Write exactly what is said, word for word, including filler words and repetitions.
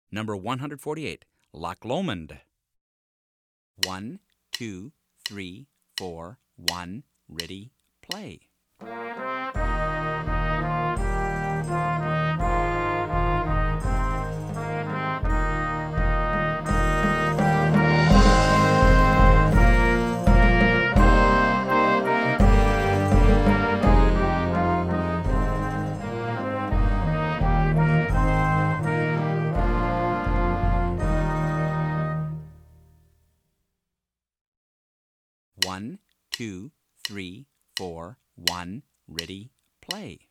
Number one hundred forty-eight, Loch Lomond. One, two, three, four, one, ready, play. One, two, three, four, one, ready, play.